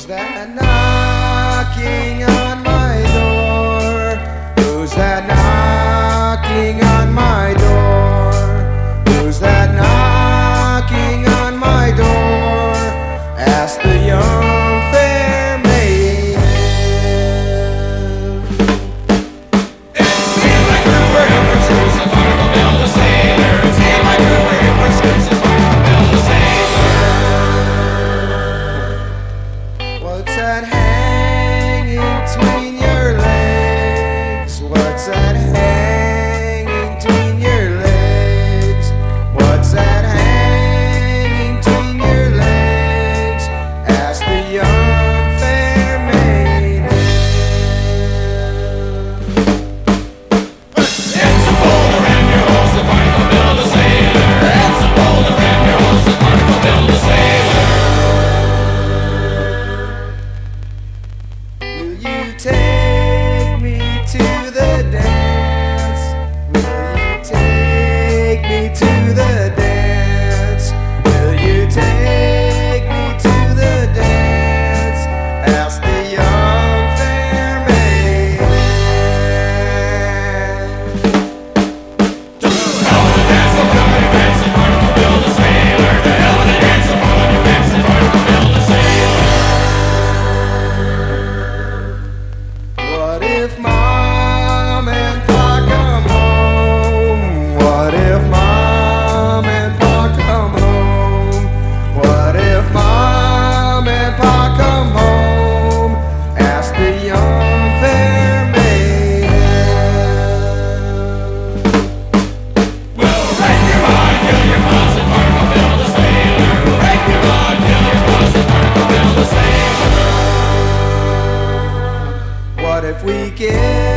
Who's that knocking on my door? Who's that knocking on my door? Who's that knocking on my door? Ask the young fair maiden. It's me, my Cooper, it pursues a Barnacle Bill the Sailor. It's me, my Cooper, it pursues a Barnacle Bill the Sailor. What's that hanging between your legs? What's that hanging between your legs? What's that hanging between your legs? Ask the young fair maiden. It's a boulder and your horse, a Barnacle Bill the Sailor. It's a boulder and your horse, a Barnacle Bill the Sailor. Will you take me to the dance? Will you take me to the dance? Will you take me to the dance? Ask the young fair maiden. To hell with the dance, so come on your dance, a Barnacle Bill the Sailor. To hell with the dance, so come on your dance, a Barnacle Bill the Sailor. What if Mom and Pa come home? What if Mom and Pa come home? What if Mom and Pa come home? Ask the young fair maiden. We'll rape your mind, kill your boss, and Barnacle Bill the Sailor. We'll rape your mind, kill your boss, and Barnacle Bill the Sailor. What if we get